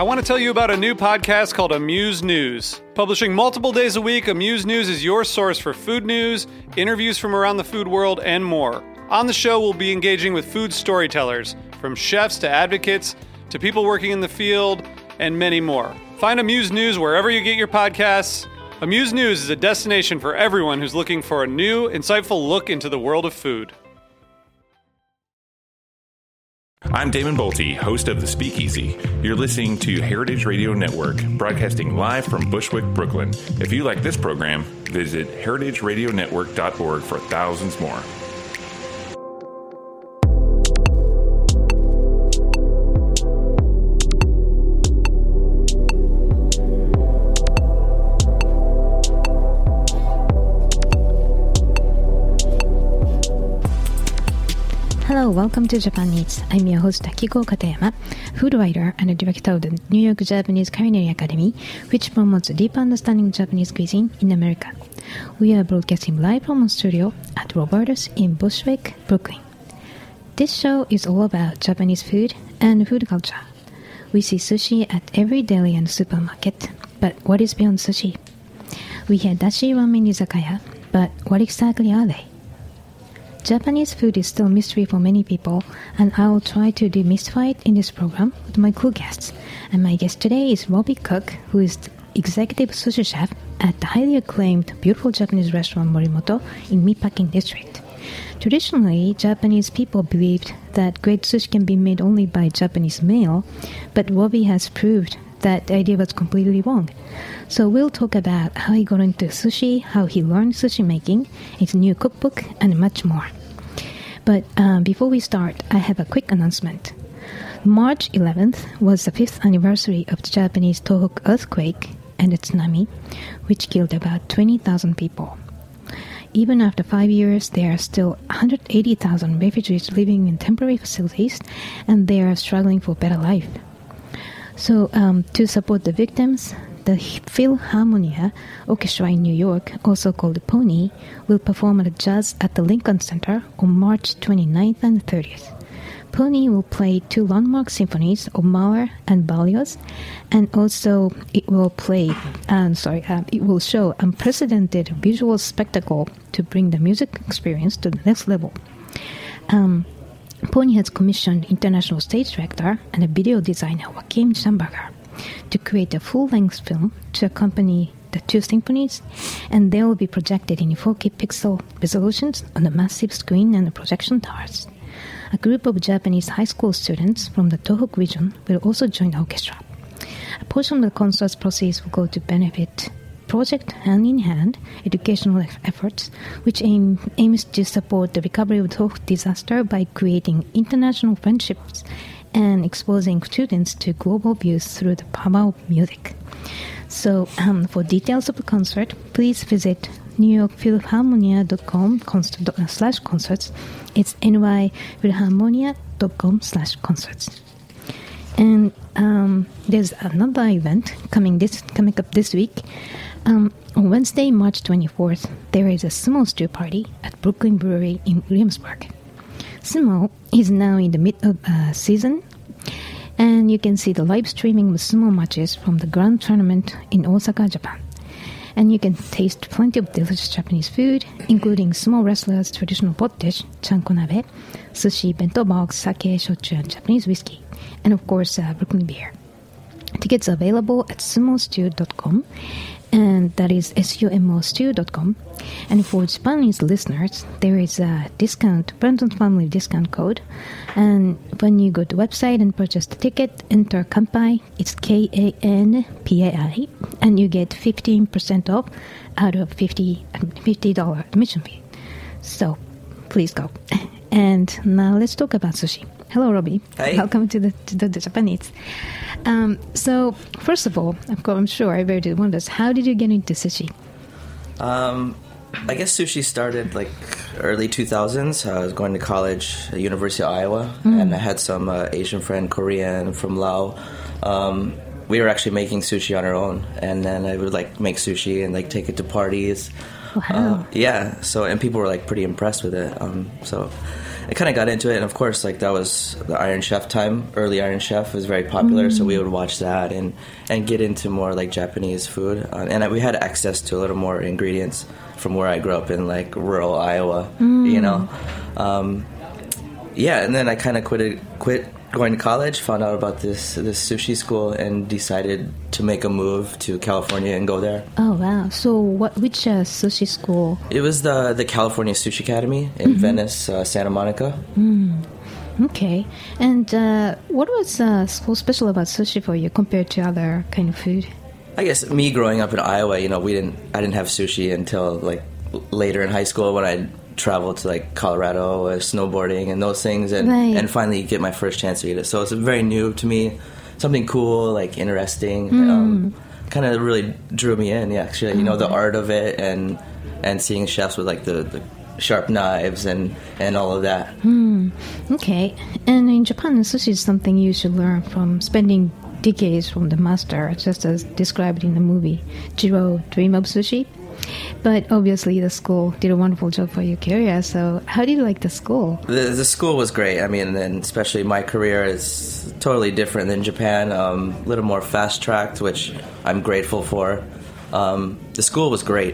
I want to tell you about a new podcast called Amuse News. Publishing multiple days a week, Amuse News is your source for food news, interviews from around the food world, and more. On the show, we'll be engaging with food storytellers, from chefs to advocates to people working in the field, and many more. Find Amuse News wherever you get your podcasts. Amuse News is a destination for everyone who's looking for a new, insightful look into the world of food. I'm Damon Bolte, host of The Speakeasy. You're listening to Heritage Radio Network, broadcasting live from Bushwick, Brooklyn. If you like this program, visit heritageradionetwork.org for thousands more. Hello, welcome to Japan Eats. I'm your host Akiko Katayama, food writer and director of the New York Japanese Culinary Academy, which promotes a deep understanding of Japanese cuisine in America. We are broadcasting live from a studio at Roberta's in Bushwick, Brooklyn. This show is all about Japanese food and food culture. We see sushi at every deli and supermarket, but what is beyond sushi? We hear dashi ramen izakaya, but what exactly are they? Japanese food is still a mystery for many people, and I will try to demystify it in this program with my cool guests. And my guest today is Robbie Cook, who is the executive sushi chef at the highly acclaimed beautiful Japanese restaurant Morimoto in Meatpacking District. Traditionally, Japanese people believed that great sushi can be made only by Japanese male, but Robbie has proved that the idea was completely wrong. So we'll talk about how he got into sushi, how he learned sushi making, his new cookbook, and much more. But before we start, I have a quick announcement. March 11th was the 5th anniversary of the Japanese Tohoku earthquake and the tsunami, which killed about 20,000 people. Even after 5 years, there are still 180,000 refugees living in temporary facilities, and they are struggling for a better life. So to support the victims, the Philharmonia Orchestra in New York, also called Pony, will perform at jazz at the Lincoln Center on March 29th and 30th. Pony will play 2 landmark symphonies of Mahler and Berlioz, and also it will show unprecedented visual spectacle to bring the music experience to the next level. Pony has commissioned international stage director and a video designer Joachim Schamberger to create a full-length film to accompany the 2 symphonies, and they will be projected in 4K pixel resolutions on a massive screen and the projection towers. A group of Japanese high school students from the Tohoku region will also join the orchestra. A portion of the concert's proceeds will go to benefit Project Hand in Hand educational efforts, which aims to support the recovery of the Tohoku disaster by creating international friendships and exposing students to global views through the power of music. So for details of the concert, please visit newyorkphilharmonia.com/concerts. It's nyphilharmonia.com/concerts. And there's another event coming up this week. On Wednesday, March 24th, there is a sumo stew party at Brooklyn Brewery in Williamsburg. Sumo is now in the mid of season, and you can see the live streaming of sumo matches from the Grand Tournament in Osaka, Japan. And you can taste plenty of delicious Japanese food, including sumo wrestlers' traditional pot dish, chankonabe, sushi, bento box, sake, shochu, and Japanese whiskey, and of course, Brooklyn beer. Tickets are available at sumostew.com, and that is sumostew.com. And for Japanese listeners, there is a discount, Brandon's Family discount code. And when you go to the website and purchase the ticket, enter Kanpai, it's KANPAI, and you get 15% off out of $50 admission fee. So please go. And now let's talk about sushi. Hello, Robbie. Hi. Welcome to the Japanese. So, first of all, I'm sure everybody wonders, how did you get into sushi? I guess sushi started like early 2000s. I was going to college at University of Iowa, and I had some Asian friend, Korean from Laos. We were actually making sushi on our own, and then I would like make sushi and like take it to parties. Wow. Yeah. So, and people were like pretty impressed with it. So I kind of got into it, and of course, like that was the Iron Chef time. Early Iron Chef was very popular, so we would watch that and get into more like Japanese food. And we had access to a little more ingredients from where I grew up in like rural Iowa, you know. Yeah, and then I kind of quit going to college, found out about this sushi school, and decided to make a move to California and go there. Oh wow! So which sushi school? It was the California Sushi Academy in Venice, Santa Monica. Okay. And what was so special about sushi for you compared to other kind of food? I guess me growing up in Iowa, you know, I didn't have sushi until like later in high school when I traveled to like Colorado, snowboarding and those things, and finally get my first chance to eat it. So it's very new to me, something cool, like interesting. Kind of really drew me in. Yeah, actually, you know, the art of it and seeing chefs with like the sharp knives and all of that. Okay. And in Japan, sushi is something you should learn from spending decades from the master, just as described in the movie Jiro Dream of Sushi. But obviously the school did a wonderful job for your career, so how did you like the school? The school was great. I mean, and especially my career is totally different than Japan, a little more fast-tracked, which I'm grateful for. The school was great.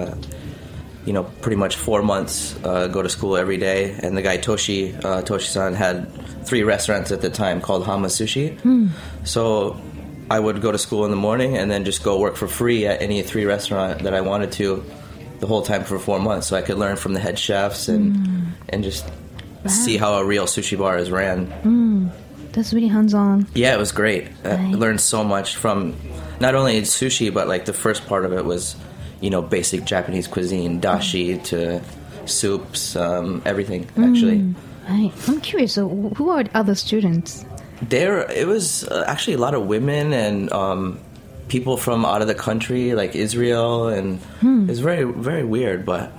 You know, pretty much 4 months, go to school every day. And the guy Toshi-san had 3 restaurants at the time called Hama Sushi. So I would go to school in the morning and then just go work for free at any 3 restaurant that I wanted to the whole time for 4 months. So I could learn from the head chefs and just see how a real sushi bar is ran. That's really hands-on. Yeah, it was great. I learned so much from not only sushi, but like the first part of it was, you know, basic Japanese cuisine, dashi to soups, everything, actually. Right. I'm curious, so who are the other students? It was actually a lot of women and people from out of the country, like Israel, and it was very, very weird, but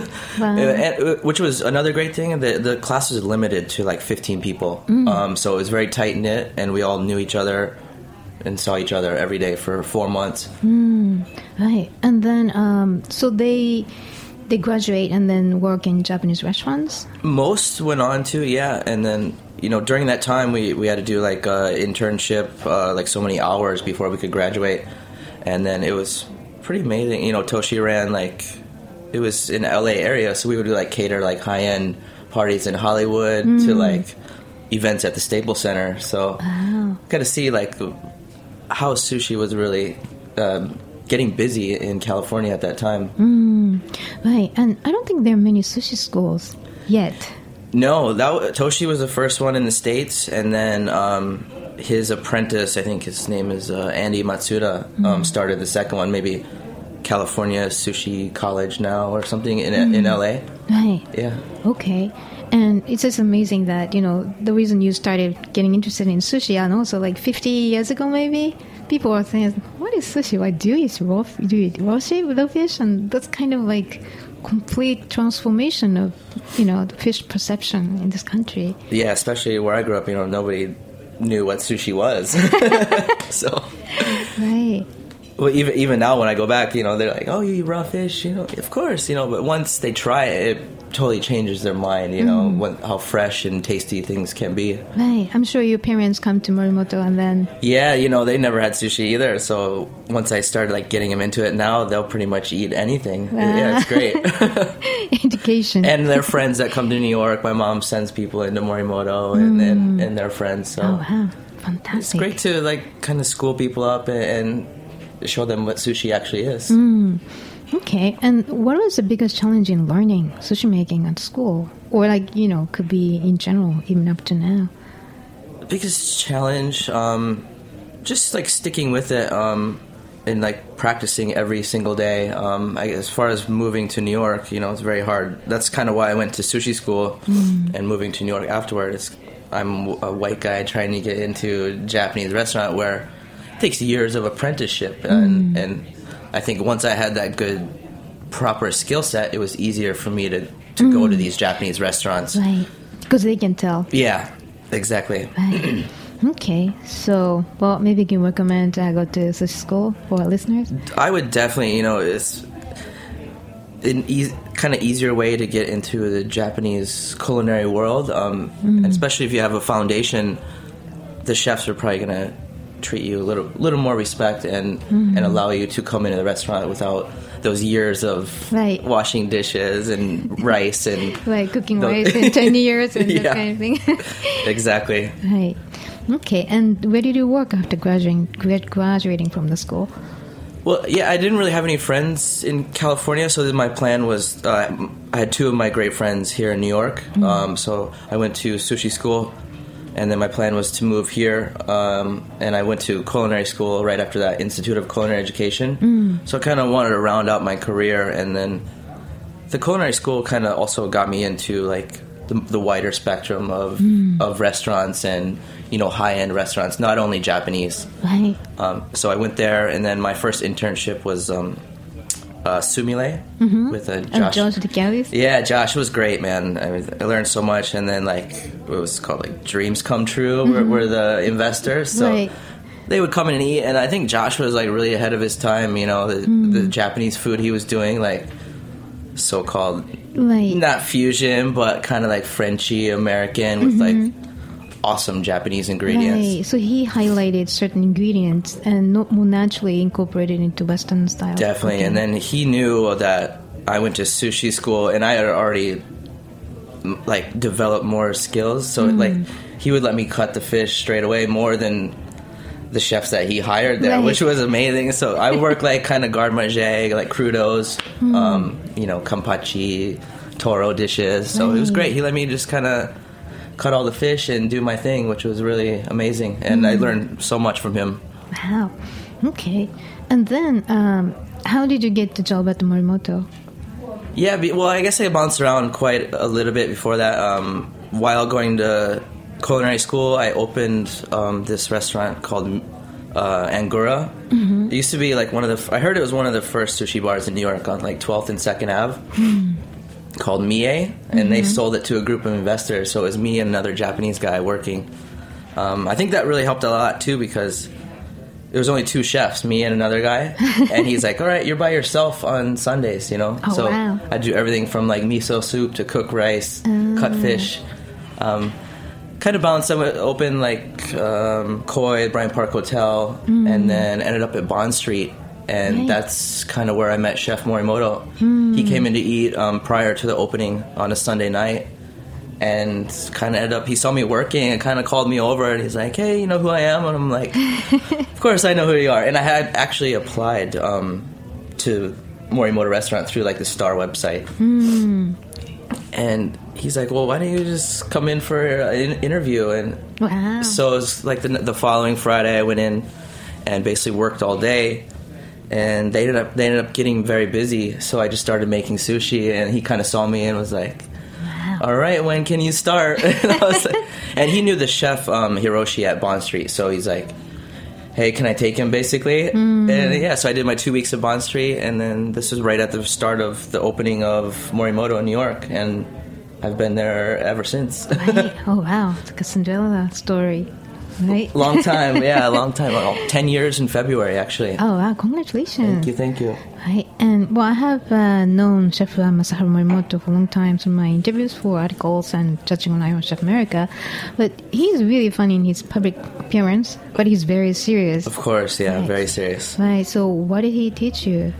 which was another great thing. The class was limited to like 15 people, so it was very tight knit, and we all knew each other and saw each other every day for 4 months. Right, and then so they graduate and then work in Japanese restaurants? Most went on to, yeah, and then, you know, during that time we had to do like internship, like so many hours before we could graduate, and then it was pretty amazing. You know, Toshi ran like, it was in LA area, so we would do like cater like high-end parties in Hollywood to like events at the Staples Center, so got to see like how sushi was really getting busy in California at that time. Right, and I don't think there are many sushi schools yet. No, Toshi was the first one in the States, and then his apprentice, I think his name is Andy Matsuda, started the second one, maybe California Sushi College now or something in LA. Right. Yeah. Okay. And it's just amazing that, you know, the reason you started getting interested in sushi, and also like 50 years ago maybe, people were saying, what is sushi? Why do you eat raw fish? And that's kind of like complete transformation of, you know, the fish perception in this country. Yeah, especially where I grew up, you know, nobody knew what sushi was. So. Right. Well, even now when I go back, you know, they're like, oh, you eat raw fish? You know, of course, you know, but once they try it, it totally changes their mind, you know, how fresh and tasty things can be. Right. I'm sure your parents come to Morimoto and then... Yeah, you know, they never had sushi either, so once I started, like, getting them into it now, they'll pretty much eat anything. Yeah, it's great. Education. And their friends that come to New York, my mom sends people into Morimoto and their friends, so... Oh, wow. Fantastic. It's great to, like, kind of school people up and show them what sushi actually is. Okay, and what was the biggest challenge in learning sushi making at school? Or like, you know, could be in general, even up to now? The biggest challenge, just like sticking with it and like practicing every single day. As far as moving to New York, you know, it's very hard. That's kind of why I went to sushi school and moving to New York afterwards. I'm a white guy trying to get into a Japanese restaurant where it takes years of apprenticeship and I think once I had that good, proper skill set, it was easier for me to go to these Japanese restaurants. Right, because they can tell. Yeah, exactly. Right. Okay, so, well, maybe you can recommend go to sushi school for our listeners? I would definitely, you know, kind of easier way to get into the Japanese culinary world. And especially if you have a foundation, the chefs are probably going to treat you a little more respect and allow you to come into the restaurant without those years of washing dishes and rice and cooking rice in 10 years and that kind of thing. Exactly. Right. Okay. And where did you work after graduating from the school? Well, yeah, I didn't really have any friends in California, so then my plan was I had two of my great friends here in New York, so I went to sushi school, and then my plan was to move here, and I went to culinary school right after that, Institute of Culinary Education, so I kind of wanted to round out my career, and then the culinary school kind of also got me into, like, the wider spectrum of restaurants and, you know, high-end restaurants, not only Japanese. Right. So I went there, and then my first internship was Sumile with Josh. Josh DeGalis? Yeah, Josh was great, man. I learned so much, and then, like, it was called, like, Dreams Come True, were the investors. So they would come in and eat, and I think Josh was, like, really ahead of his time, you know, the Japanese food he was doing, like, so-called not fusion, but kind of like Frenchy American with like awesome Japanese ingredients. Right. So he highlighted certain ingredients and more naturally incorporated into Western style. Definitely. Okay. And then he knew that I went to sushi school and I had already like developed more skills. So like he would let me cut the fish straight away more than the chefs that he hired there, which was amazing. So I work like kind of garde-manger, like crudos, you know, kampachi, toro dishes. So it was great. He let me just kind of cut all the fish and do my thing, which was really amazing. And I learned so much from him. Wow. Okay. And then how did you get the job at Morimoto? Yeah, well, I guess I bounced around quite a little bit before that. While going to culinary school, I opened this restaurant called Angura. It used to be like I heard it was one of the first sushi bars in New York on like 12th and 2nd Ave called Mie, and they sold it to a group of investors, so it was me and another Japanese guy working. I think that really helped a lot too, because there was only two chefs, me and another guy, and he's like, all right, you're by yourself on Sundays, you know? Oh, so wow. I do everything from like miso soup to cook rice, cut fish. Kind of balanced them open like Koi, Bryant Park Hotel, and then ended up at Bond Street. And that's kind of where I met Chef Morimoto. He came in to eat prior to the opening on a Sunday night, and kind of ended up, he saw me working and kind of called me over, and he's like, hey, you know who I am? And I'm like, of course I know who you are. And I had actually applied to Morimoto Restaurant through like the Star website. And he's like, well, why don't you just come in for an interview? And so it was like the following Friday, I went in and basically worked all day. And they ended up getting very busy, so I just started making sushi. And he kind of saw me and was like, all right, when can you start? And he knew the chef Hiroshi at Bond Street, so he's like, hey, can I take him, basically? And yeah, so I did my 2 weeks at Bond Street, and then this was right at the start of the opening of Morimoto in New York, and I've been there ever since. Right. Oh, wow. It's like a Cinderella story, right? Long time, yeah, long time. 10 years in February, actually. Oh, wow. Congratulations. Thank you. Right. And, well, I have known Chef Masaharu Morimoto for a long time from my interviews for articles and judging on Iron Chef America. But he's really funny in his public appearance, but he's very serious. Of course, yeah, very serious. Right. So what did he teach you?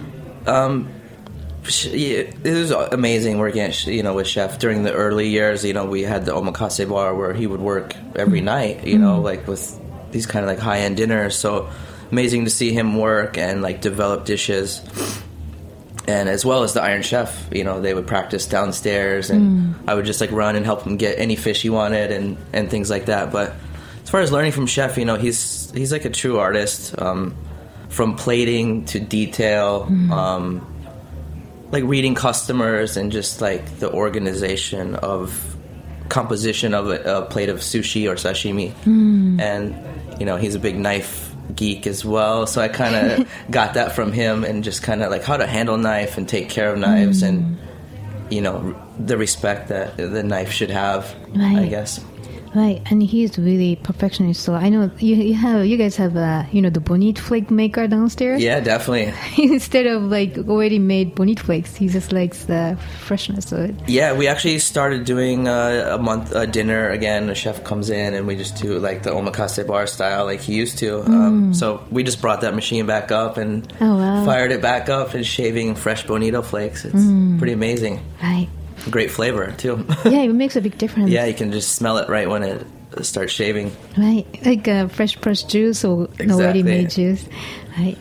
It was amazing working with Chef during the early years. We had the omakase bar where he would work every night, like with these kind of like high-end dinners. So amazing to see him work and like develop dishes. And as well as the Iron Chef, they would practice downstairs, and I would just like run and help him get any fish he wanted and things like that. But as far as learning from Chef, he's like a true artist, from plating to detail, like reading customers and just like the organization of composition of a plate of sushi or sashimi. And he's a big knife geek as well, so I kind of got that from him, and just kind of like how to handle knife and take care of knives, and the respect that the knife should have, I guess. Right, and he's really perfectionist. So I know you guys have the bonito flake maker downstairs. Yeah, definitely. Instead of like already made bonito flakes, he just likes the freshness of it. Yeah, we actually started doing a month dinner again. A chef comes in and we just do like the omakase bar style like he used to. So we just brought that machine back up and fired it back up and shaving fresh bonito flakes. It's pretty amazing. Right. Great flavor too. Yeah, it makes a big difference. Yeah, you can just smell it right when it starts shaving. Right, like fresh pressed juice or already made juice. Right.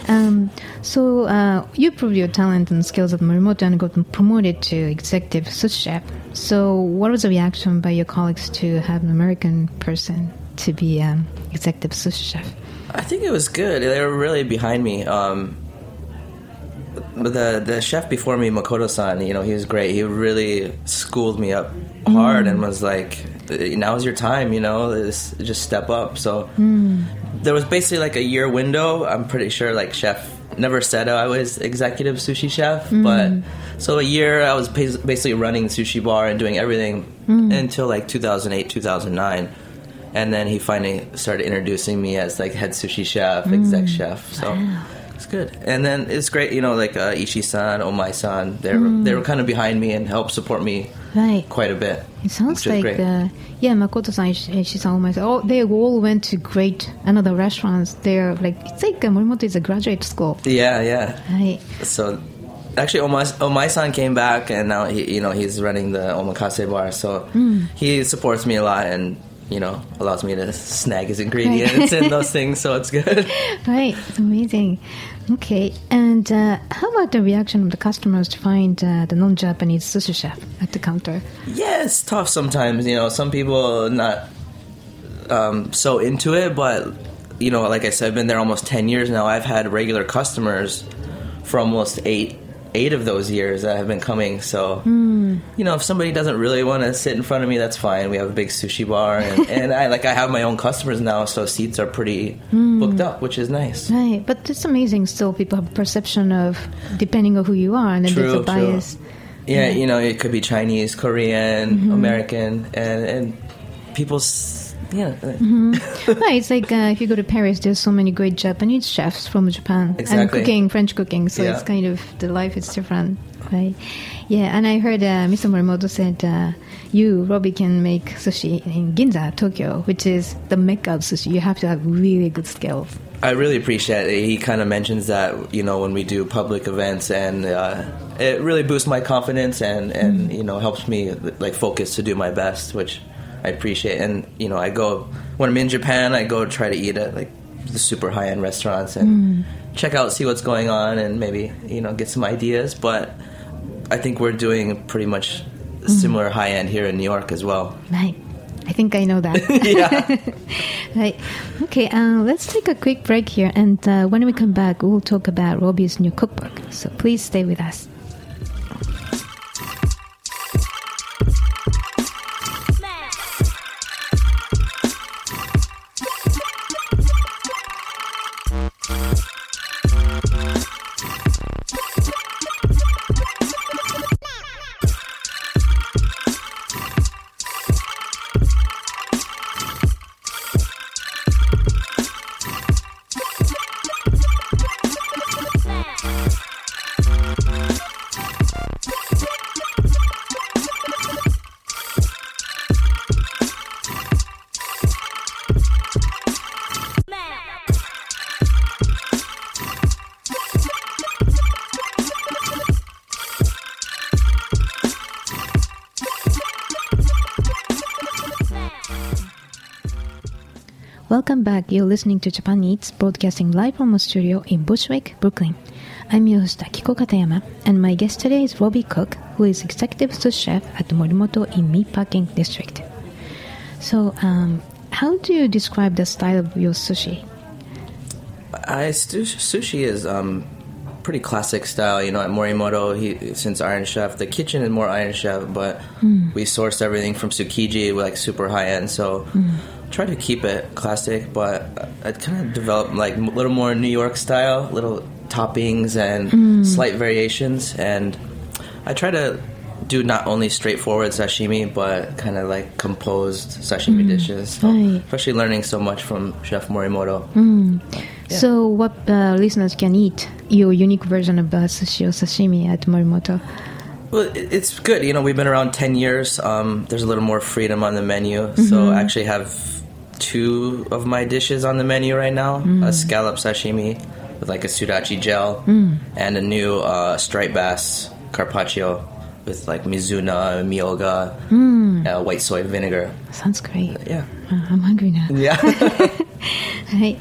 So you proved your talent and skills at Morimoto and got promoted to executive sushi chef. So what was the reaction by your colleagues to have an American person to be executive sushi chef? I think it was good. They were really behind me. The chef before me, Makoto-san, he was great. He really schooled me up hard and was like, now's your time, just step up. So there was basically like a year window. I'm pretty sure like chef never said I was executive sushi chef, but so a year I was basically running sushi bar and doing everything until like 2008, 2009. And then he finally started introducing me as like head sushi chef, exec chef. So it's good. And then it's great, like Ishii-san, Omai-san, they were kind of behind me and helped support me quite a bit. It sounds like, Makoto-san, Ishii-san, Omai-san, they all went to great another restaurants. They're like, it's like Morimoto is a graduate school. Yeah. Right. So actually, Omai-san came back and now he's running the omakase bar. So he supports me a lot and allows me to snag his ingredients and those things, so it's good. Right, it's amazing. Okay, and how about the reaction of the customers to find the non-Japanese sushi chef at the counter? Yeah, it's tough sometimes. Some people are not so into it, but, like I said, I've been there almost 10 years now. I've had regular customers for almost eight of those years that have been coming. So, if somebody doesn't really want to sit in front of me, that's fine. We have a big sushi bar, and I have my own customers now, so seats are pretty booked up, which is nice. Right, but it's amazing. Still, people have a perception of depending on who you are, and then there's a bias. Yeah, it could be Chinese, Korean, American, and people's. Yeah. Right, it's like if you go to Paris, there's so many great Japanese chefs from Japan and cooking, French cooking, so it's kind of, the life is different, right? Yeah, and I heard Mr. Morimoto said you, Robbie, can make sushi in Ginza, Tokyo, which is the mecca of sushi. You have to have really good skills. I really appreciate it. He kind of mentions that, when we do public events, and it really boosts my confidence and helps me like focus to do my best, which I appreciate. And I go when I'm in Japan, I go try to eat at like the super high-end restaurants and check out, see what's going on, and maybe get some ideas. But I think we're doing pretty much similar high-end here in New York as well. Right. I think I know that. Yeah. Right. Okay, let's take a quick break here, and when we come back, we'll talk about Robbie's new cookbook. So please stay with us. Welcome back. You're listening to Japan Eats, broadcasting live from a studio in Bushwick, Brooklyn. I'm your host, Akiko Katayama, and my guest today is Robbie Cook, who is executive sous chef at Morimoto in Meatpacking District. So, how do you describe the style of your sushi? Sushi is pretty classic style. At Morimoto, since Iron Chef, the kitchen is more Iron Chef, but we source everything from Tsukiji, like super high end. So try to keep it classic, but I kind of developed like a little more New York style, little toppings and slight variations. And I try to do not only straightforward sashimi, but kind of like composed sashimi dishes. So, especially learning so much from Chef Morimoto. Yeah. So what listeners can eat your unique version of sushi or sashimi at Morimoto? Well, it's good. We've been around 10 years. There's a little more freedom on the menu. So I actually have 2 of my dishes on the menu right now. A scallop sashimi with like a sriracha gel and a new striped bass carpaccio with like mizuna, miyoga, white soy vinegar. Sounds great. Yeah. I'm hungry now. Yeah. Right.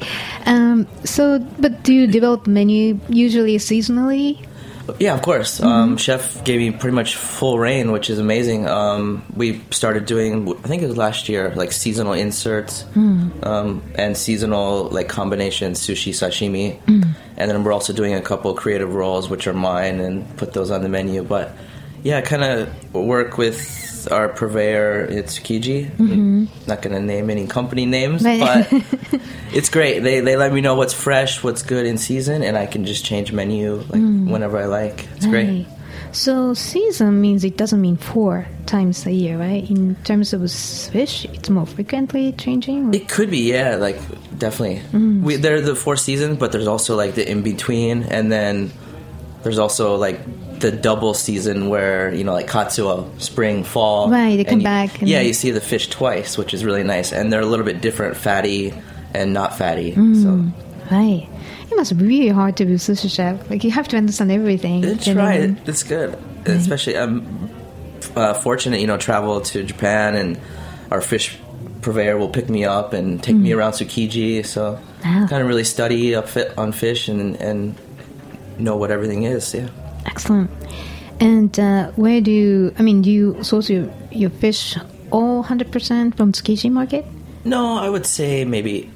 But do you develop menu usually seasonally? Yeah, of course. Chef gave me pretty much full reign, which is amazing. We started doing, I think it was last year, like seasonal inserts and seasonal like combination sushi, sashimi. And then we're also doing a couple creative rolls, which are mine, and put those on the menu. But yeah, kind of work with our purveyor at Tsukiji. Not going to name any company names, but it's great. They let me know what's fresh, what's good in season, and I can just change menu like whenever I like. It's great. So season means it doesn't mean 4 times a year, right? In terms of fish, it's more frequently changing? Or? It could be, yeah, like definitely. There are the 4 seasons, but there's also like the in-between, and then there's also like the double season where, like katsuo, spring, fall. Right, they come back. And you see the fish twice, which is really nice. And they're a little bit different, fatty and not fatty. So. Right. It must be really hard to be a sushi chef. Like, you have to understand everything. It's right. It's good. Right. Especially, I'm fortunate, travel to Japan, and our fish purveyor will pick me up and take me around Tsukiji. So kind of really study on fish and know what everything is, yeah. Excellent. And where do you source your fish all 100% from Tsukiji market? No, I would say maybe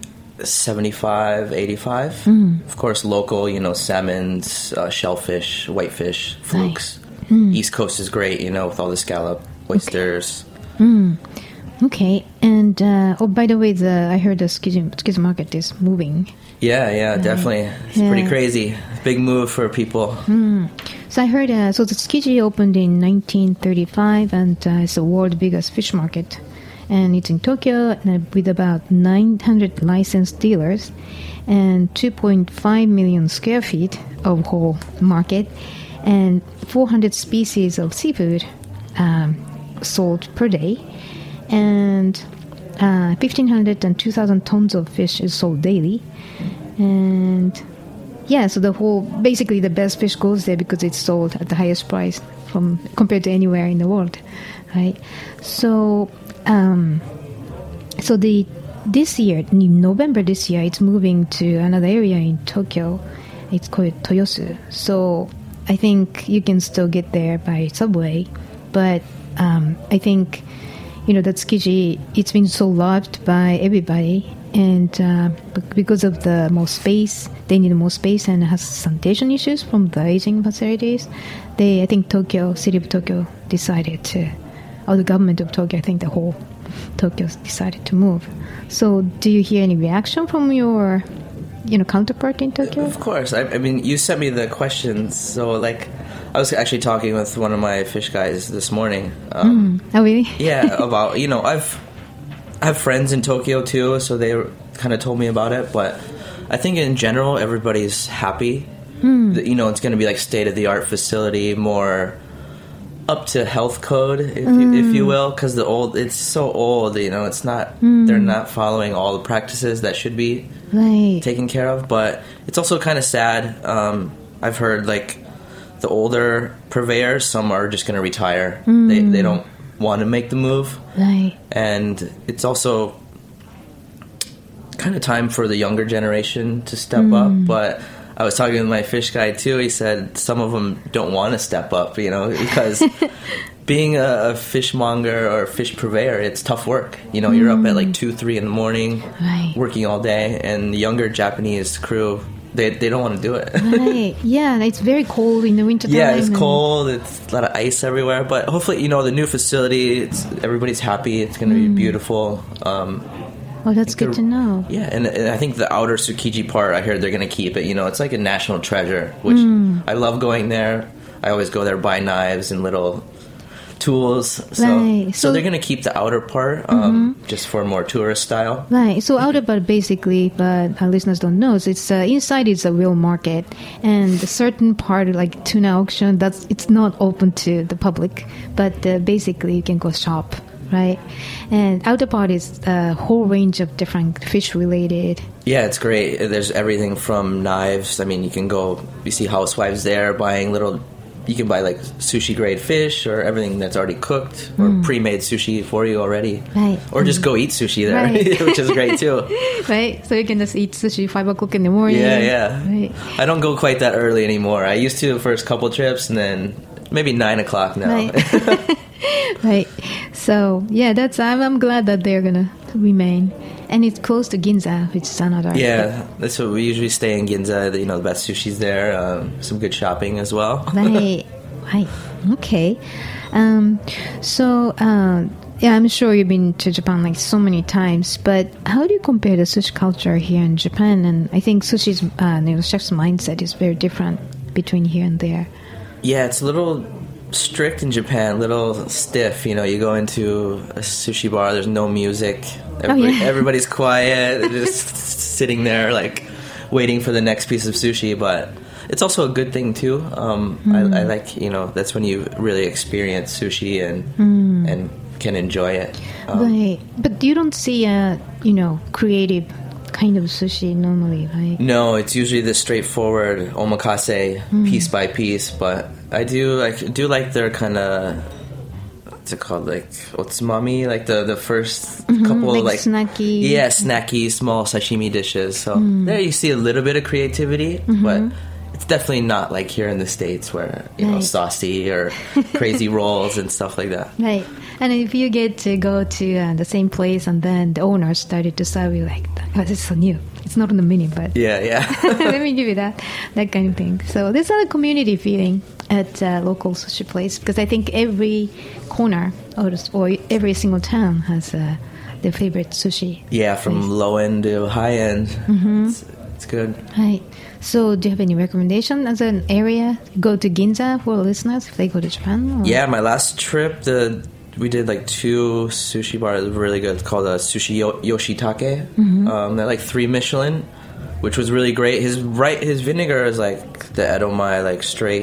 75, 85. Of course, local, salmons, shellfish, whitefish, flukes. East Coast is great, with all the scallop, oysters. Okay. And, by the way, I heard the Tsukiji market is moving. Yeah, definitely. It's pretty crazy. Big move for people. So I heard, the Tsukiji opened in 1935, and it's the world's biggest fish market. And it's in Tokyo with about 900 licensed dealers and 2.5 million square feet of whole market and 400 species of seafood sold per day. And 1,500 and 2,000 tons of fish is sold daily. And so basically the best fish goes there because it's sold at the highest price compared to anywhere in the world, right? So, this year, in November this year, it's moving to another area in Tokyo. It's called Toyosu. So I think you can still get there by subway, but I think that Tsukiji, it's been so loved by everybody, and because of the more space, they need more space and has sanitation issues from the aging facilities. I think city of Tokyo decided to, or the government of Tokyo, I think the whole Tokyo decided to move. So do you hear any reaction from your counterpart in Tokyo? Of course. I mean, you sent me the questions, so like I was actually talking with one of my fish guys this morning. Oh, really? Yeah, about, I have friends in Tokyo too, so they kind of told me about it, but I think in general everybody's happy. That, it's going to be like state-of-the-art facility, more up to health code, if you will, because it's so old, it's not, they're not following all the practices that should be taken care of, but it's also kind of sad. I've heard like the older purveyors, some are just going to retire. They don't want to make the move, and it's also kind of time for the younger generation to step up. But I was talking with my fish guy too. He said some of them don't want to step up, because being a fishmonger or fish purveyor, it's tough work. You're up at like 2-3 in the morning, working all day, and the younger Japanese crew, they don't want to do it. Right. Yeah, and it's very cold in the wintertime. Yeah, it's cold. It's a lot of ice everywhere. But hopefully, the new facility, everybody's happy. It's going to be beautiful. Well, that's good to know. Yeah, and I think the outer Tsukiji part, I heard they're going to keep it. It's like a national treasure, which I love going there. I always go there, buy knives and little tools. So they're going to keep the outer part just for more tourist style. Right. So outer part basically, but our listeners don't know, so it's inside is a real market, and a certain part like tuna auction it's not open to the public, but basically you can go shop. Right, and outer part is a whole range of different fish related. Yeah, it's great. There's everything from knives. I mean, you see housewives there buying you can buy like sushi grade fish or everything that's already cooked or pre-made sushi for you already. Right. Or just go eat sushi there, right. Which is great too. Right, so you can just eat sushi 5 o'clock in the morning. Yeah. Right. I don't go quite that early anymore. I used to the first couple trips, and then maybe 9 o'clock now. Right. Right. So yeah, I'm glad that they're gonna remain, and it's close to Ginza, which is another. Yeah, that's what we usually stay in Ginza. The best sushi's there. Some good shopping as well. Right. Okay. Yeah, I'm sure you've been to Japan like so many times, but how do you compare the sushi culture here in Japan? And I think sushi's chef's mindset is very different between here and there. Yeah, it's a little strict in Japan, a little stiff. You go into a sushi bar, there's no music. Everybody's quiet, they're just sitting there like waiting for the next piece of sushi. But it's also a good thing too. I like, that's when you really experience sushi and can enjoy it. Right, but you don't see a creative kind of sushi normally, right? No, it's usually the straightforward omakase, piece by piece. But I do like their kind of, what's it called, like otsumami, like the first couple like snacky. Yeah, snacky small sashimi dishes. So there you see a little bit of creativity, but it's definitely not like here in the States where saucy or crazy rolls and stuff like that. Right. And if you get to go to the same place and then the owner started to serve you like, oh, this is so new. It's not on the menu, but yeah. Let me give you that kind of thing. So there's a community feeling at local sushi place, because I think every corner or every single town has their favorite sushi. Yeah, from place. Low end to high end. It's good. Right. So do you have any recommendation as an area? Go to Ginza for listeners if they go to Japan? Or? Yeah, my last trip, we did like 2 sushi bars. Really good. It's called Sushi Yoshitake. They're like 3 Michelin, which was really great. His vinegar is like the Edomai, like straight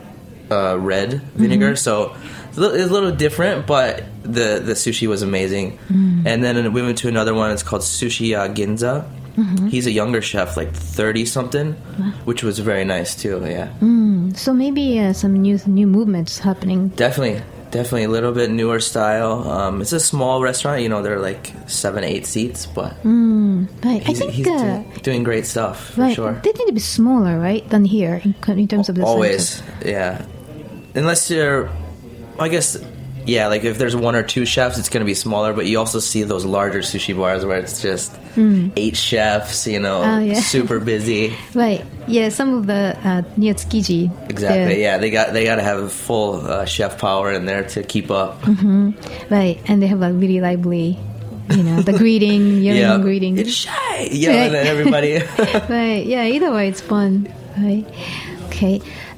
red vinegar. So it's a little different, but the sushi was amazing. And then we went to another one. It's called Sushi Ginza. He's a younger chef, like 30-something, which was very nice too. Yeah. So maybe some new movements happening. Definitely a little bit newer style. It's a small restaurant. There are like 7-8 seats, but right. he's doing great stuff for sure. They need to be smaller, right, than here in terms of the always size. Yeah. Unless you're, I guess. Yeah, like if there's 1 or 2 chefs, it's going to be smaller, but you also see those larger sushi bars where it's just 8 chefs, super busy. Right. Yeah, some of the near Tsukiji. Exactly. Yeah, they got to have full chef power in there to keep up. Right, and they have a really lively, the greeting, greeting. It's shy. Yelling at everybody. Right. Yeah. Either way, it's fun. Right. Okay.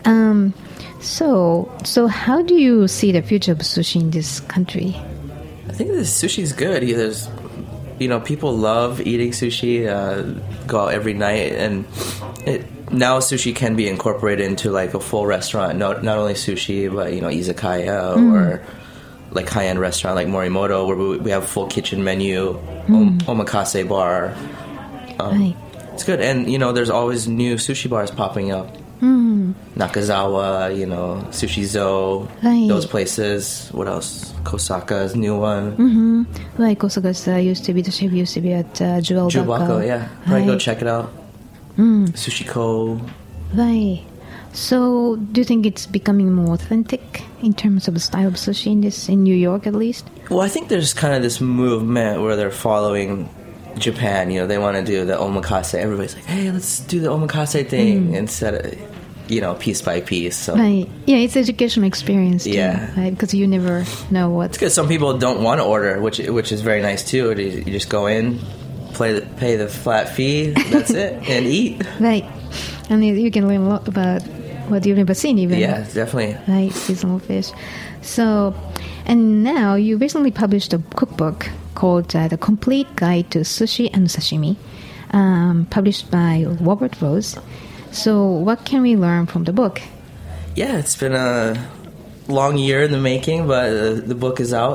So how do you see the future of sushi in this country? I think the sushi's good. There's, people love eating sushi, go out every night, and now sushi can be incorporated into like a full restaurant. Not only sushi, but izakaya or like high-end restaurant like Morimoto, where we have a full kitchen menu, omakase bar. Right. It's good, and there's always new sushi bars popping up. Nakazawa, Sushizo, right. Those places. What else? Kosaka's new one. Right, Kosaka's the chef used to be at Jubako. Yeah. Probably go check it out. Sushiko. Right. So, do you think it's becoming more authentic in terms of the style of sushi in New York, at least? Well, I think there's kind of this movement where they're following Japan. They want to do the omakase. Everybody's like, hey, let's do the omakase thing instead of piece by piece. So. Right. Yeah, it's educational experience too, yeah. Right? Because you never know what. It's because some people don't want to order, which is very nice too. You just go in, pay the flat fee, that's it, and eat. Right. And you can learn a lot about what you've never seen even. Yeah, definitely. Right, seasonal fish. So, And now you recently published a cookbook called The Complete Guide to Sushi and Sashimi, published by Robert Rose. So what can we learn from the book? Yeah, it's been a long year in the making, but the book is out.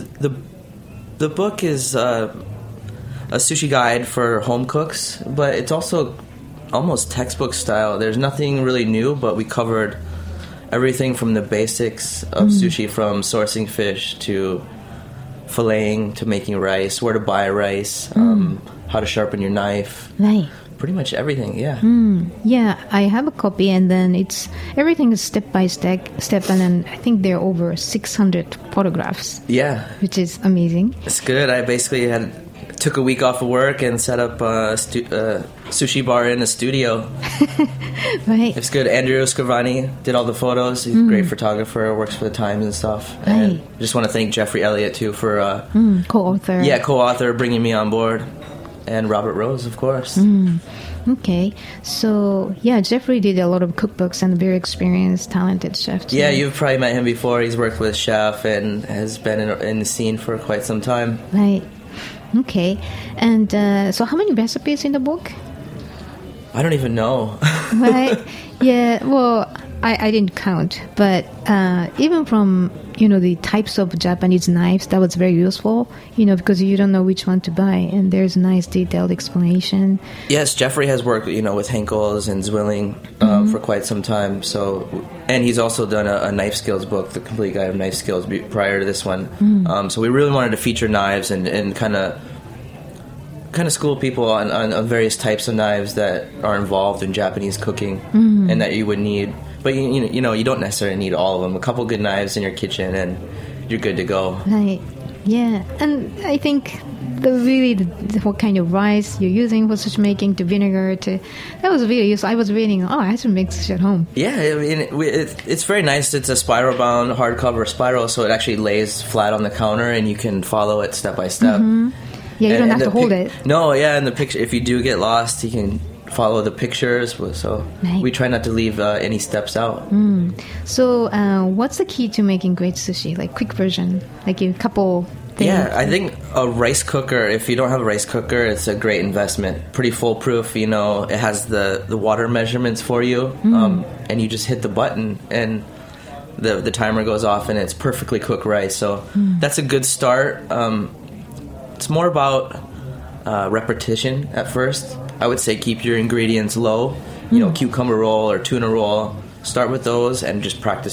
The book is a sushi guide for home cooks, but it's also almost textbook style. There's nothing really new, but we covered everything from the basics of sushi, from sourcing fish to filleting to making rice, where to buy rice, how to sharpen your knife. Right. Pretty much everything, yeah. Yeah, I have a copy, and then everything is step by step, and then I think there are over 600 photographs. Yeah. Which is amazing. It's good. I basically took a week off of work and set up a sushi bar in a studio. Right. It's good. Andrew Scrivani did all the photos. He's a great photographer, works for the Times and stuff. Right. And I just want to thank Jeffrey Elliott, too, for... co-author. Yeah, co-author, bringing me on board. And Robert Rose, of course. Okay. So, yeah, Jeffrey did a lot of cookbooks and a very experienced, talented chef, too. Yeah, you've probably met him before. He's worked with Chef and has been in the scene for quite some time. Right. Okay. And so how many recipes in the book? I don't even know. Right. Yeah, well, I didn't count. But even from, the types of Japanese knives, that was very useful, because you don't know which one to buy. And there's a nice detailed explanation. Yes, Jeffrey has worked, with Henkel's and Zwilling for quite some time. And he's also done a knife skills book, The Complete Guide of Knife Skills, prior to this one. So we really wanted to feature knives and kind of school people on various types of knives that are involved in Japanese cooking and that you would need. But you don't necessarily need all of them. A couple good knives in your kitchen and you're good to go. Right. Yeah. And I think what kind of rice you're using for sushi making, to vinegar, that was really useful. I was reading, I should make sushi at home. Yeah, I mean, it's very nice. It's a spiral bound hardcover spiral, so it actually lays flat on the counter and you can follow it step by step. Yeah, you don't have to hold it. No, yeah, and the picture, if you do get lost, you can follow the pictures. So we try not to leave any steps out. So what's the key to making great sushi? Like quick version, like a couple things. Yeah, I think a rice cooker, if you don't have a rice cooker, it's a great investment. Pretty foolproof, it has the water measurements for you, and you just hit the button and the timer goes off and it's perfectly cooked rice. So that's a good start. It's more about repetition at first. I would say keep your ingredients low. Cucumber roll or tuna roll. Start with those and just practice.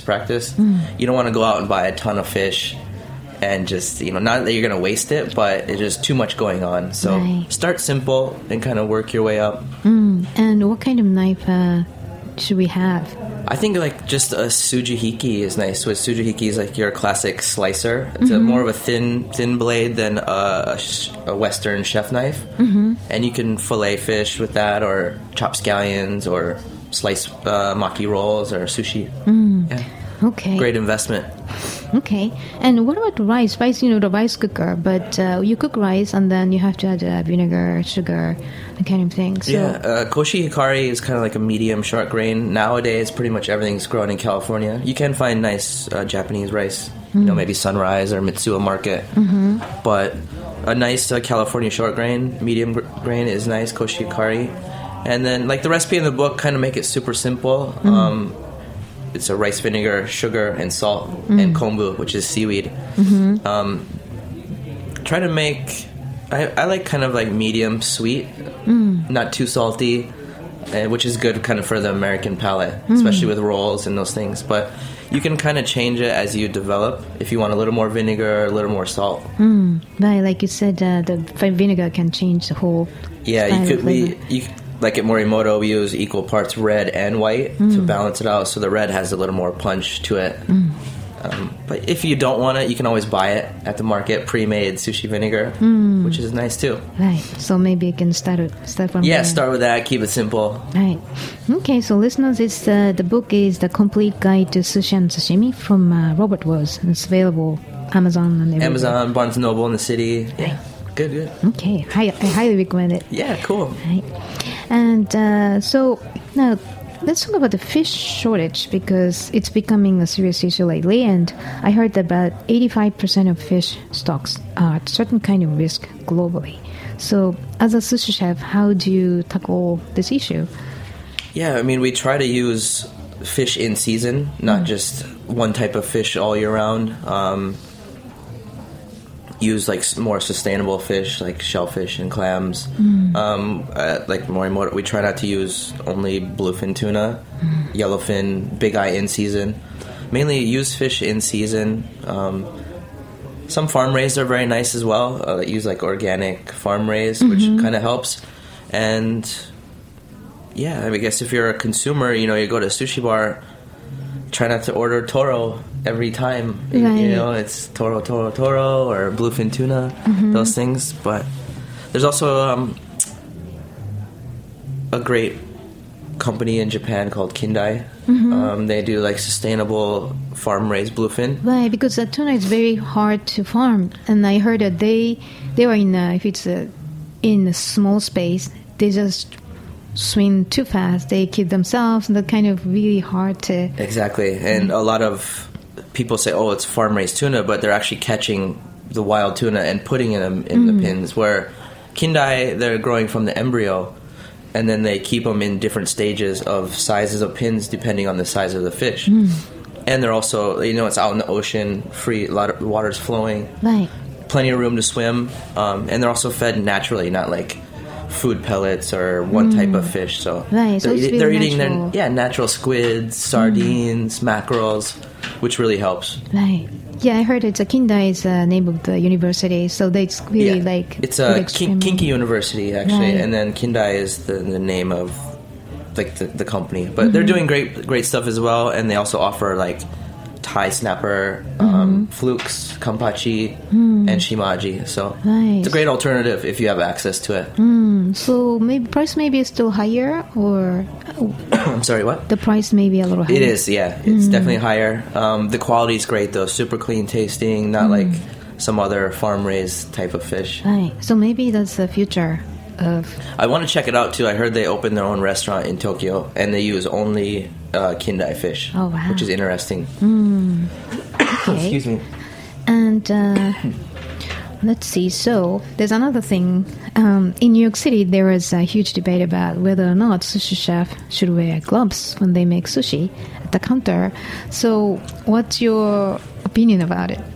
You don't want to go out and buy a ton of fish and just, not that you're going to waste it, but it's just too much going on. So start simple and kind of work your way up. And what kind of knife should we have? I think just a Tsujihiki is nice. So a Tsujihiki is like your classic slicer. It's more of a thin blade than a Western chef knife. And you can fillet fish with that, or chop scallions, or slice maki rolls, or sushi. Yeah. Okay. Great investment. Okay. And what about rice? Rice, the rice cooker, but you cook rice and then you have to add vinegar, sugar, that kind of thing. So. Yeah, Koshi Hikari is kind of like a medium short grain. Nowadays, pretty much everything's grown in California. You can find nice Japanese rice, maybe Sunrise or Mitsuo Market. But a nice California short grain, medium grain is nice, Koshi Hikari. And then, the recipe in the book, kind of make it super simple. It's a rice vinegar, sugar, and salt, and kombu, which is seaweed. Try to make... I like kind of medium sweet, not too salty, which is good kind of for the American palate, especially with rolls and those things. But you can kind of change it as you develop. If you want a little more vinegar, a little more salt. Right, like you said, the vinegar can change the whole. Yeah, like at Morimoto, we use equal parts red and white to balance it out, so the red has a little more punch to it. But if you don't want it, you can always buy it at the market, pre-made sushi vinegar, which is nice too. Right. So maybe you can start from there. Start with that. Keep it simple. Right. Okay. So listeners, the book is The Complete Guide to Sushi and Sashimi from Robert Rose. It's available Amazon and everywhere. Amazon, Barnes & Noble in the city. Yeah. Good. Okay. I highly recommend it. Yeah. Cool. Right. And so now, let's talk about the fish shortage because it's becoming a serious issue lately. And I heard that about 85% of fish stocks are at certain kind of risk globally. So, as a sushi chef, how do you tackle this issue? Yeah, I mean, we try to use fish in season, not just one type of fish all year round. Use like more sustainable fish like shellfish and clams. Like Morimoto, we try not to use only bluefin tuna, yellowfin, big eye in season. Mainly use fish in season. Some farm raised are very nice as well. Use like organic farm raised, which kind of helps. And yeah, I guess if you're a consumer, you go to a sushi bar, try not to order toro every time. Right. It's toro or bluefin tuna, those things. But there's also a great company in Japan called Kindai. They do like sustainable farm-raised bluefin. Right, because the tuna is very hard to farm. And I heard that they are if it's in a small space, they just swim too fast. They kill themselves, and that's kind of really hard to... Exactly. And a lot of people say, oh, it's farm-raised tuna, but they're actually catching the wild tuna and putting them in the pins, where Kindai, they're growing from the embryo, and then they keep them in different stages of sizes of pins depending on the size of the fish. And they're also, it's out in the ocean, free, a lot of water's flowing. Right. Plenty of room to swim. And they're also fed naturally, not like food pellets or one type of fish. So right, so they're eating their natural squids, sardines, mackerels, which really helps. Right. Yeah, I heard Kindai is the name of the university, so it's really it's a Kinki University actually, right. And then Kindai is the name of like the company. But they're doing great stuff as well, and they also offer like Thai snapper, flukes, kampachi, and shimaji. So it's a great alternative if you have access to it. So maybe price maybe is still higher, or I'm sorry, what? The price may be a little higher. It is, yeah. It's definitely higher. The quality is great though, super clean tasting, not like some other farm raised type of fish. Right. So maybe that's the future of... I want to check it out too. I heard they opened their own restaurant in Tokyo, and they use only Kindai fish, which is interesting. Okay. Excuse me. And let's see. So there's another thing. In New York City, there was a huge debate about whether or not sushi chef should wear gloves when they make sushi at the counter. So what's your opinion about it?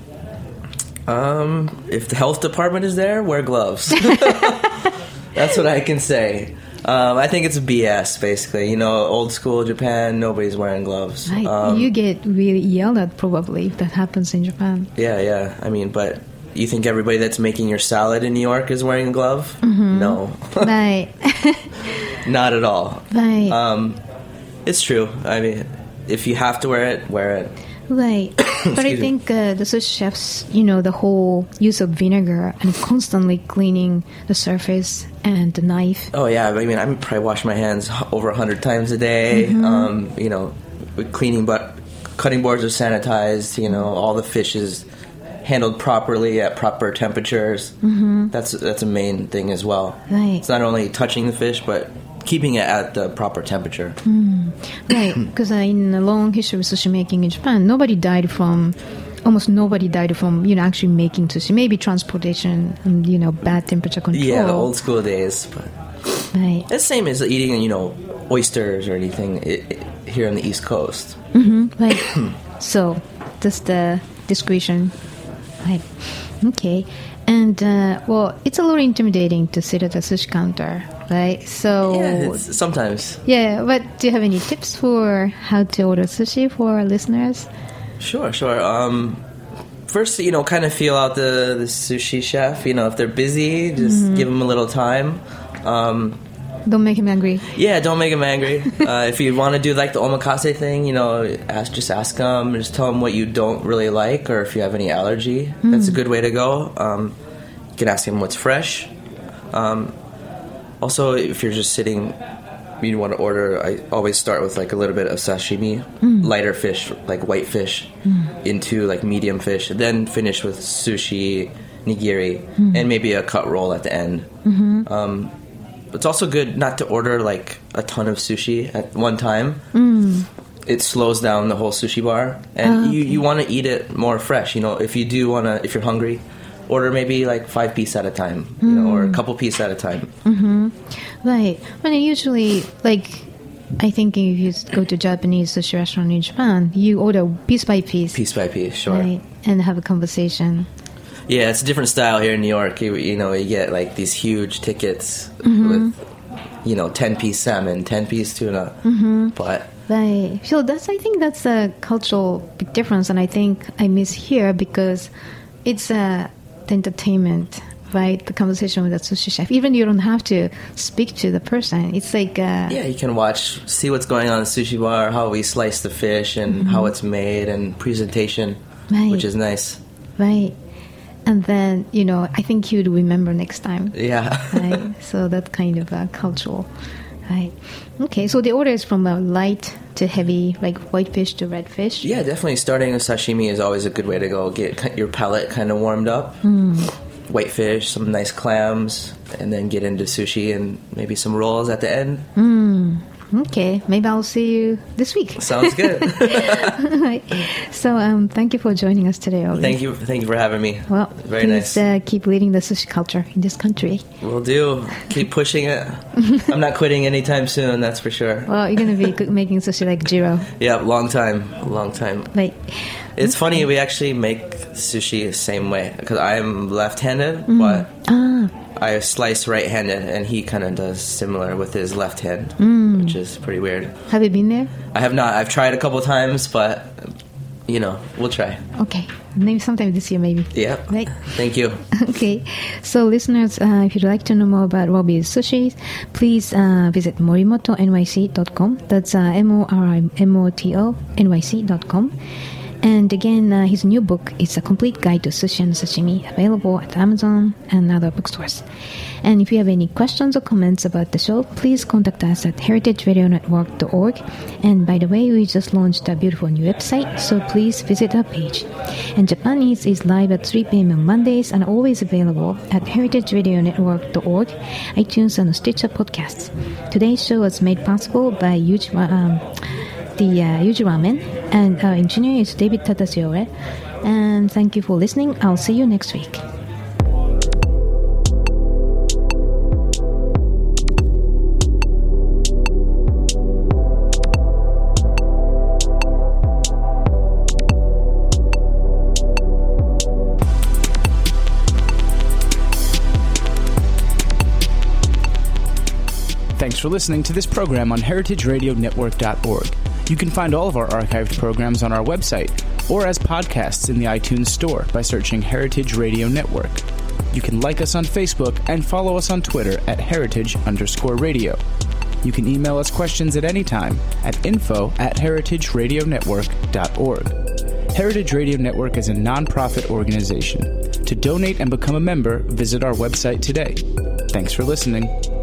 If the health department is there, wear gloves. That's what I can say. I think it's BS, basically. Old school Japan, nobody's wearing gloves. Right. You get really yelled at, probably, if that happens in Japan. Yeah. I mean, but you think everybody that's making your salad in New York is wearing a glove? No. Right. Not at all. Right. It's true. I mean, if you have to wear it, wear it. Right. But I think the sushi chefs, the whole use of vinegar and constantly cleaning the surface and the knife. Oh, yeah. I mean, I probably wash my hands over 100 times a day. Cleaning, but cutting boards are sanitized. All the fish is handled properly at proper temperatures. That's a main thing as well. Right. It's not only touching the fish, but keeping it at the proper temperature. Right, because in the long history of sushi making in Japan, almost nobody died from actually making sushi. Maybe transportation and bad temperature control. Yeah, the old school days. But right, it's the same as eating oysters or anything here on the East Coast. Right. So that's the discretion. Right. Okay. And, it's a little intimidating to sit at a sushi counter, right? So... Yeah, sometimes. Yeah, but do you have any tips for how to order sushi for our listeners? Sure. First, kind of feel out the sushi chef. If they're busy, just give them a little time. Don't make him angry. Yeah, don't make him angry. If you want to do like the omakase thing, just ask them, just tell them what you don't really like, or if you have any allergy. That's a good way to go. You can ask them what's fresh. Also, if you're just sitting, you want to order, I always start with like a little bit of sashimi, lighter fish, like white fish, into like medium fish, then finish with sushi, nigiri, and maybe a cut roll at the end. It's also good not to order like a ton of sushi at one time. It slows down the whole sushi bar, and you want to eat it more fresh. If you do want to, if you're hungry, order maybe like 5 pieces at a time, or a couple pieces at a time. Right. When usually, like, I think if you go to Japanese sushi restaurant in Japan, you order piece by piece. Piece by piece, sure. Right, and have a conversation. Yeah, it's a different style here in New York. You get like these huge tickets with, 10-piece salmon, 10-piece tuna. But right. So I think that's a cultural big difference, and I think I miss here because it's the entertainment, right? The conversation with the sushi chef. Even you don't have to speak to the person. It's like you can see what's going on in the sushi bar, how we slice the fish, and how it's made, and presentation, which is nice. Right. And then, I think you'd remember next time. Yeah. Right? So that kind of cultural. Right. Okay, so the order is from light to heavy, like white fish to red fish. Yeah, definitely. Starting with sashimi is always a good way to go. Get your palate kind of warmed up. White fish, some nice clams, and then get into sushi and maybe some rolls at the end. Okay, maybe I'll see you this week. Sounds good. Right. So thank you for joining us today, Ollie. Thank you for having me. Well, very nice. Keep leading the sushi culture in this country. Will do. Keep pushing it. I'm not quitting anytime soon, that's for sure. Well, you're going to be making sushi like Jiro. Yeah, long time. Right. It's funny, we actually make sushi the same way, because I'm left-handed, but I slice right-handed, and he kind of does similar with his left hand, which is pretty weird. Have you been there? I have not. I've tried a couple times, but, we'll try. Okay. Maybe sometime this year, maybe. Yeah. Right. Thank you. Okay. So, listeners, if you'd like to know more about Robbie's sushi, please visit morimoto.nyc.com. That's morimoto.nyc.com. And again, his new book is A Complete Guide to Sushi and Sashimi, available at Amazon and other bookstores. And if you have any questions or comments about the show, please contact us at heritageradionetwork.org. And by the way, we just launched a beautiful new website, so please visit our page. And Japanese is live at 3 p.m. on Mondays and always available at heritageradionetwork.org, iTunes, and Stitcher podcasts. Today's show was made possible by Yuji Ramen, and our engineer is David Tadasiore. And thank you for listening. I'll see you next week. Thanks for listening to this program on heritageradionetwork.org. You can find all of our archived programs on our website or as podcasts in the iTunes Store by searching Heritage Radio Network. You can like us on Facebook and follow us on Twitter at @heritage_radio. You can email us questions at any time at info@heritageradionetwork.org. Heritage Radio Network is a non-profit organization. To donate and become a member, visit our website today. Thanks for listening.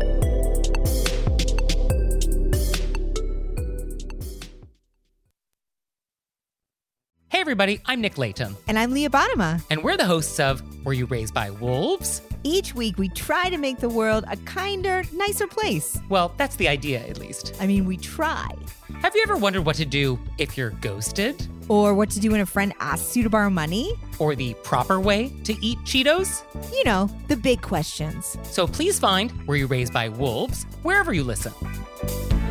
Hey everybody, I'm Nick Latham. And I'm Leah Bottima. And we're the hosts of Were You Raised by Wolves? Each week we try to make the world a kinder, nicer place. Well, that's the idea, at least. I mean, we try. Have you ever wondered what to do if you're ghosted? Or what to do when a friend asks you to borrow money? Or the proper way to eat Cheetos? You know, the big questions. So please find Were You Raised by Wolves wherever you listen.